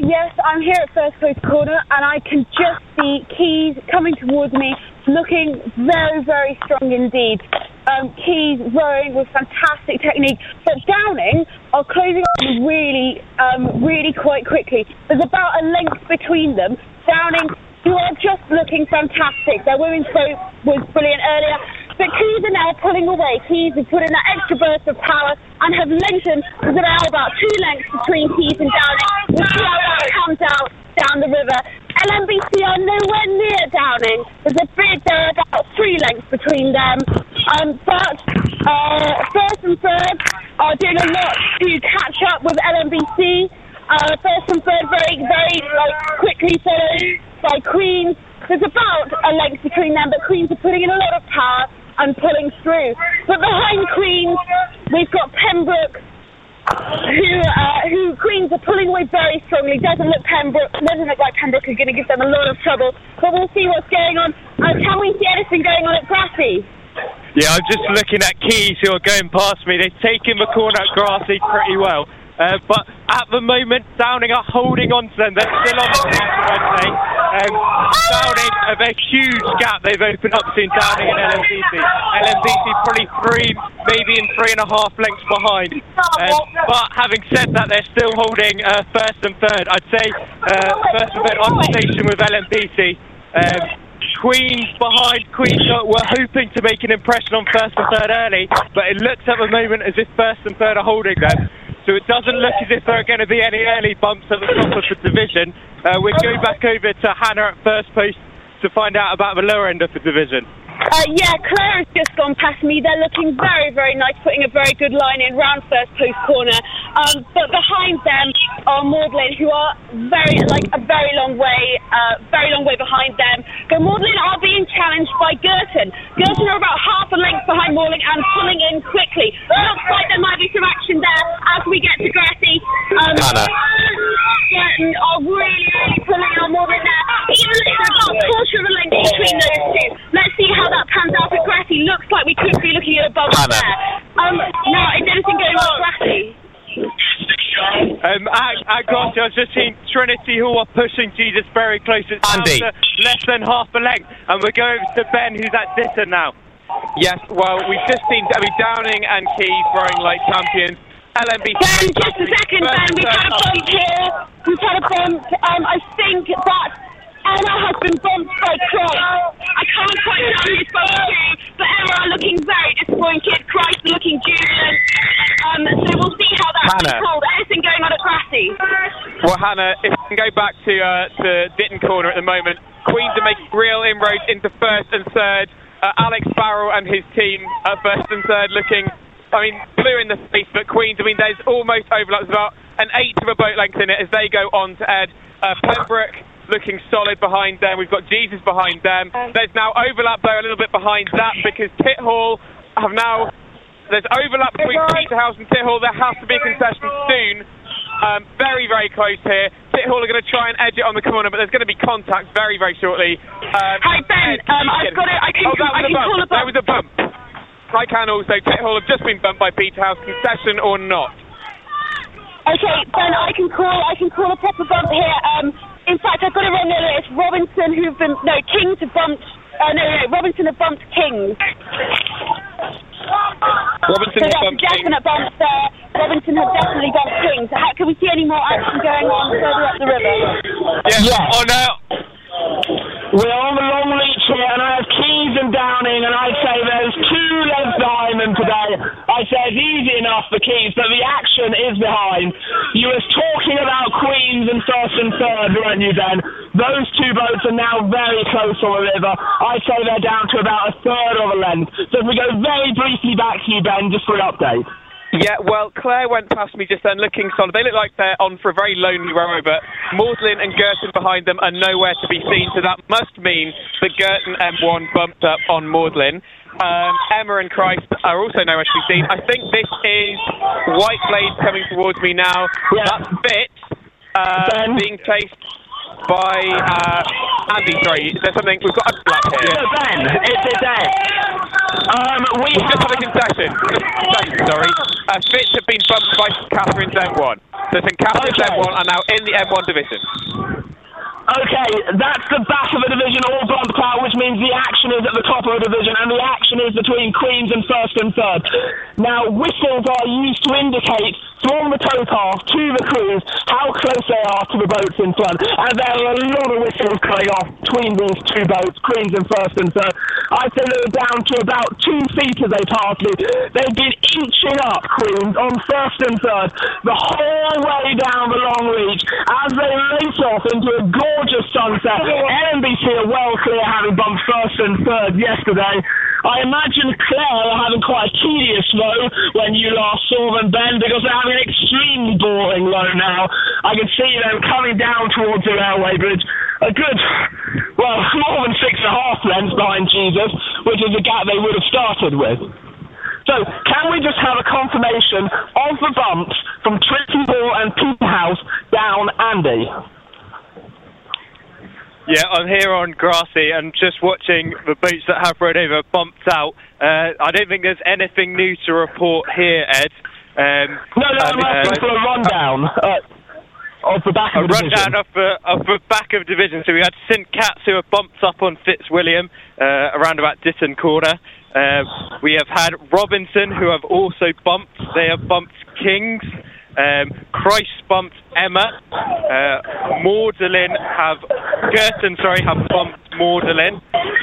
Yes, I'm here at First Coast Corner, and I can just see Keys coming towards me, looking very, very strong indeed. Keys rowing with fantastic technique, but Downing are closing on really quite quickly. There's about a length between them. Downing, who are just looking fantastic. Their women's boat was brilliant earlier, but Keys are now pulling away. Keys have put in that extra burst of power and have lengthened. There's now about 2 lengths between Keys and Downing. We'll see how that comes out down the river. LMBC are nowhere near Downing. There are about 3 lengths between them. But First and Third are doing a lot to catch up with LMBC. First and Third very quickly followed by Queens. There's about a length between them, but Queens are putting in a lot of power and pulling through. But behind Queens, we've got Pembroke, who Queens are pulling away very strongly. Doesn't look like Pembroke is going to give them a lot of trouble. But we'll see what's going on. Can we see anything going on at Grassy? Yeah, I'm just looking at Keys who are going past me. They've taken the corner at Grassy pretty well. But at the moment, Downing are holding on to them. They're still on the path, I'd say. Downing have a huge gap they've opened up between Downing and LMBC. LMBC probably 3, maybe in 3.5 lengths behind. But having said that, they're still holding First and Third. I'd say First and Third on station with LMBC. Queens behind. Queens were hoping to make an impression on First and Third early, but it looks at the moment as if First and Third are holding them. So it doesn't look as if there are going to be any early bumps at the top of the division. We're going back over to Hannah at First Post to find out about the lower end of the division. Claire has just gone past me. They're looking very, very nice, putting a very good line in round First Post Corner. But behind them are Magdalen, who are a very long way behind them. But Magdalen are being challenged by Girton. Girton are about half a length behind Magdalen and pulling in quickly. Looks like there might be some action there as we get to Grassy. Girton are really pulling on Magdalen there. Even about a quarter of a length between those two. Let's see how that pans out at Grassy. Looks like we could be looking at a bubble there. Now, is anything going on at Grassy? At Grassy, I've just seen Trinity, who are pushing Jesus very close. It's down to less than half a length. And we're going to Ben, who's at Ditton now. Yes, well, we've just seen Downing and Keys rowing like champions. LMBC. Ben, just a second, Ben. We've had a bump here. We've had a bump. I think that Emma has been bumped by Christ. I can't quite tell who's bumped to, but Emma are looking very disappointed. Christ are looking jubilant. So we'll see how that's called. Anything going on at Grassy? Well, Hannah, if we can go back to Ditton Corner at the moment, Queens are making real inroads into First and Third. Alex Farrell and his team at First and Third looking, blue in the face, but Queens, there's almost overlap. There's about an 1/8 of a boat length in it as they go on to Ed. Pembroke looking solid behind them. We've got Jesus behind them. There's now overlap, though, a little bit behind that because Tithall have now... There's overlap between Peterhouse and Tithall. There has to be a concession soon. Very, very close here. Tithall are going to try and edge it on the corner, but there's going to be contact very, very shortly. Hi, Ben. I can call a bump. There was a bump. I can also. Tithall have just been bumped by Peterhouse. Concession or not? Okay, Ben, I can call a proper bump here. In fact, I've got it wrong there. It's Robinson Kings have bumped. Robinson have bumped Kings. Robinson so that's a definite bump there. Robinson have definitely bumped Kings. Can we see any more action going on further up the river? Yes. Oh, no. We're on the long reach here, and I have Keys and Downing, and I'd say there's 2 lengths behind them today. I'd say it's easy enough for Keys, but the action is behind. You were talking about Queens and First and Third, weren't you, Ben? Those 2 boats are now very close on the river. I'd say they're down to about 1/3 of a length. So if we go very briefly back to you, Ben, just for an update. Yeah, well, Claire went past me just then looking solid. They look like they're on for a very lonely row, but Magdalen and Girton behind them are nowhere to be seen, so that must mean that Girton M1 bumped up on Magdalen. Emma and Christ are also nowhere to be seen. I think this is White Blade coming towards me now. Yeah. That's Fit being chased by Andy, sorry, is there something? We've got a lap here. Yeah, Ben, it's Ed. We've just had a concession. Sorry. Fitz have been bumped by Catherine's M1. So St Catherine's M1 are now in the M1 division. Okay, that's the back of the division all bumped out, which means the action is at the top of the division, and the action is between Queens and first and third. Now, whistles are used to indicate from the towpath to the crews how close they are to the boats in front, and there are a lot of whistles going off between these two boats, Queens and first and third. I'd say they were down to about 2 feet as they passed me. They've been inching up, Queens, on first and third, the whole way down the long reach, as they race off into a gorgeous sunset. NMBC are well clear, having bumped first and third yesterday. I imagine Clare are having quite a tedious low when you last saw them, Ben, because they're having an extremely boring low now. I can see them coming down towards the railway bridge. A good, well, more than 6.5 lengths behind Jesus, which is the gap they would have started with. So, can we just have a confirmation of the bumps from Trinity Hall and Peterhouse down, Andy? Yeah, I'm here on Grassy and just watching the boats that have rode over bumped out. I don't think there's anything new to report here, Ed. I'm asking for a rundown of the back of the division. A rundown of the back of division. So we had St Cat's who have bumped up on Fitzwilliam around about Ditton Corner. We have had Robinson who have also bumped. They have bumped Kings. Christ bumped Emma. Girton have bumped Magdalen.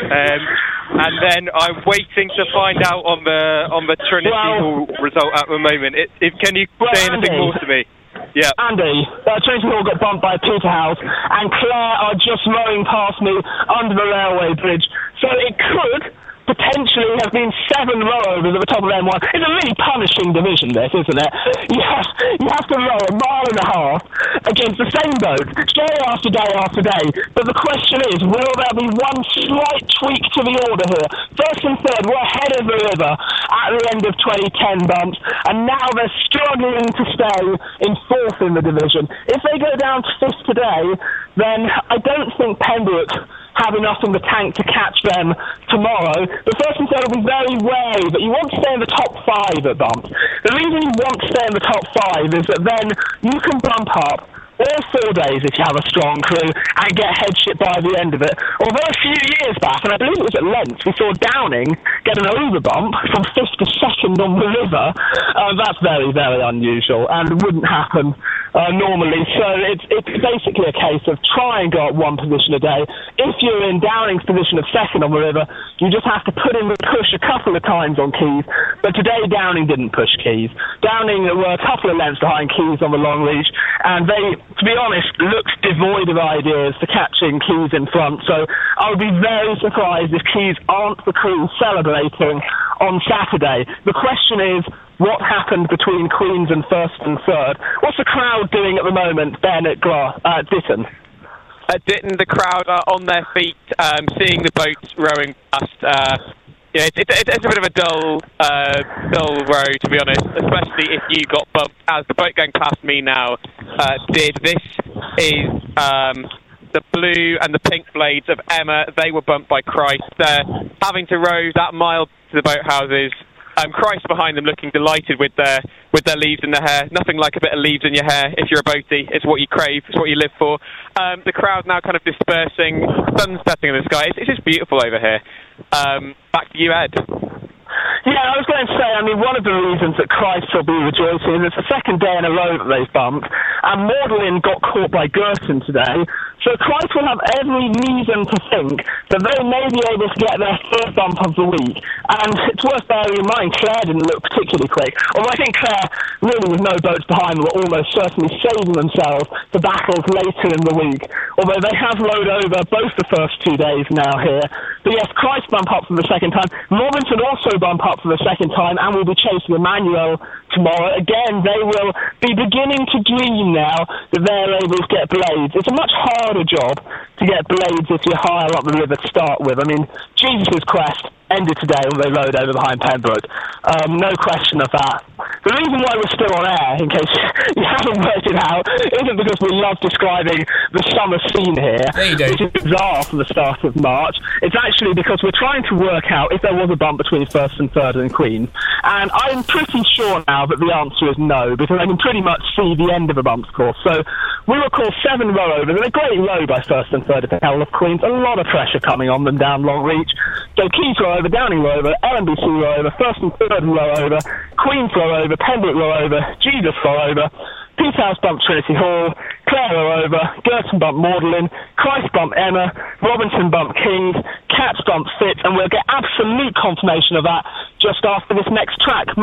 And then I'm waiting to find out on the Trinity Hall result at the moment. Can you say anything more to me? Yeah. Andy, Trinity Hall got bumped by Peterhouse, and Clare are just rowing past me under the railway bridge. So it could potentially have been 7 rollovers at the top of M1. It's a really punishing division, this, isn't it? You have to row 1.5 miles against the same boat, day after day after day. But the question is, will there be one slight tweak to the order here? First and third were ahead of the river at the end of 2010 bumps, and now they're struggling to stay in 4th in the division. If they go down to 5th today, then I don't think Pembroke have enough in the tank to catch them tomorrow. But first and third will be very wary, but you want to stay in the top 5 at bumps. The reason you want to stay in the top 5 is that then you can bump up all 4 days if you have a strong crew and get headship by the end of it. Although a few years back, and I believe it was at Lent, we saw Downing get an overbump from 5th to 2nd on the river. That's very, very unusual and wouldn't happen normally. So it's basically a case of try and go up 1 position a day. If you're in Downing's position of 2nd on the river, you just have to put in the push a couple of times on Keys. But today Downing didn't push Keys. Downing were a couple of lengths behind Keys on the long reach, and they, to be honest, looked devoid of ideas for catching Keys in front. So I would be very surprised if Keys aren't the crew celebrating on Saturday. The question is, what happened between Queens and first and third? What's the crowd doing at the moment, Ben, at Ditton? At Ditton, the crowd are on their feet, seeing the boats rowing past. It's a bit of a dull row, to be honest, especially if you got bumped, as the boat going past me now did. This is the blue and the pink blades of Emma. They were bumped by Christ. They're having to row that mile to the boathouses. Christ behind them, looking delighted with their leaves in their hair. Nothing like a bit of leaves in your hair if you're a boatie. It's what you crave. It's what you live for. The crowd now kind of dispersing. Sun setting in the sky. It's just beautiful over here. Back to you, Ed. Yeah, I was going to say, one of the reasons that Christ will be rejoicing is it's the 2nd day in a row that they've bumped, and Magdalen got caught by Girton today, so Christ will have every reason to think that they may be able to get their 3rd bump of the week. And it's worth bearing in mind, Clare didn't look particularly quick, although I think Clare, really with no boats behind them, were almost certainly saving themselves for battles later in the week, although they have rowed over both the first 2 days now here. But yes, Christ bump up for the 2nd time. Robinson also bump up for the 2nd time and will be chasing Emmanuel tomorrow. Again, they will be beginning to dream now that they're able to get blades. It's a much harder job to get blades if you're higher up the river to start with. I mean, Jesus' quest ended today when they rode over behind Pembroke. No question of that. The reason why we're still on air, in case you haven't worked it out, isn't because we love describing the summer scene here, which is bizarre for the start of March. It's actually because we're trying to work out if there was a bump between first and third and Queen. And I'm pretty sure now that the answer is no, because I can pretty much see the end of a bump's course. So we will call 7 row overs, and a great row by first and third at the Hell of Queens. A lot of pressure coming on them down Longreach. So Keys row over, Downing row over, LNBC row over, first and third row over, Queen's row over, Pembroke row over, Jesus row over, Peterhouse bump Trinity Hall, Clare row over, Girton bump Magdalen, Christ bump Emma, Robinson bump Kings, Cats bump Fitz, and we'll get absolute confirmation of that just after this next track.